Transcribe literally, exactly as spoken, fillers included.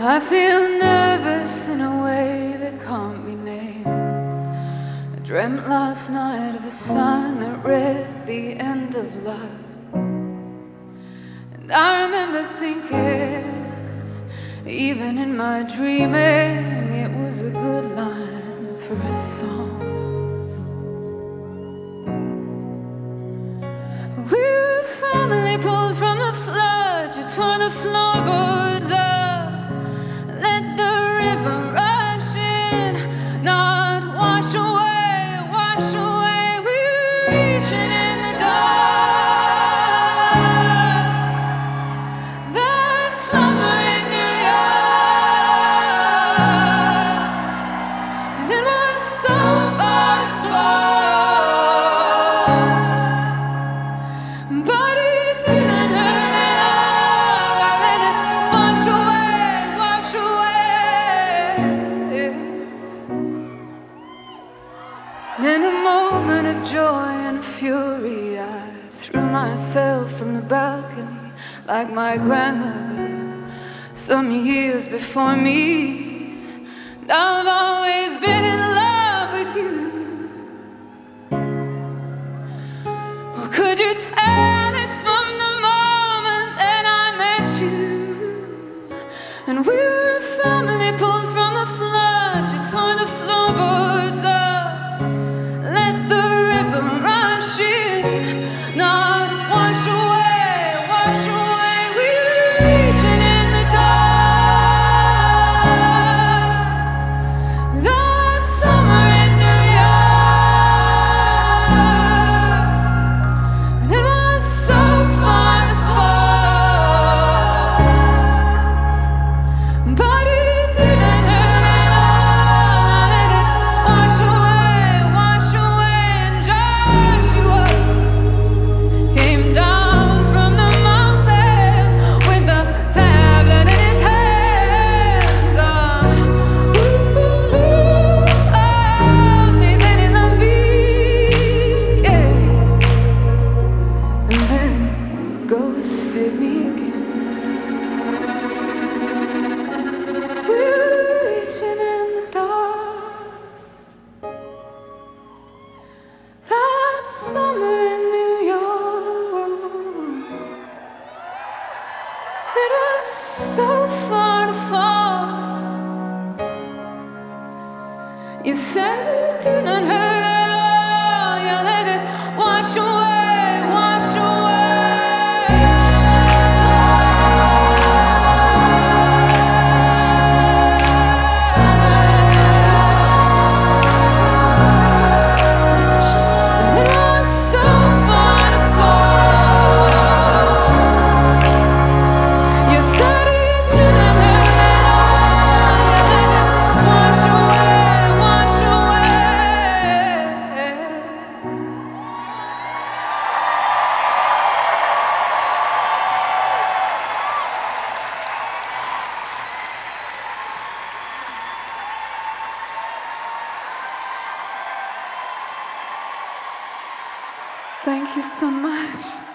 I feel nervous in a way that can't be named. I dreamt last night of a sign that read the end of love. And I remember thinking, even in my dreaming, it was a good line for a song. We were a family pulled from the flood. You tore the floorboards up, let the river rush in, not wash away, wash away. We were reaching in the dark that summer in New York, and it was so far to fall, but it didn't hurt at all. I let it wash away, wash away. In a moment of joy and fury, I threw myself from the balcony like my grandmother some years before me. And I've always been in love with you. Or could you tell it from the moment that I met you? And we were a family pulled from a flood. You tore the floorboards up, let the river rush in, not wash away, wash away. We were reaching in the dark that summer in New York, and it was so far to fall, but it didn't hurt at all. I let it wash away, wash away. And Joshua came down from the mountain with the tablet in his hands. Ah, ooh, ooh, told me that he loved me, yeah, and then ghosted me again. We were reaching in the dark that summer in New York. It was so far to fall. You said it didn't hurt at all. You let it wash away, wash away. And it was so far to fall. You said it didn't hurt at all. You let it wash away, wash away. Thank you so much.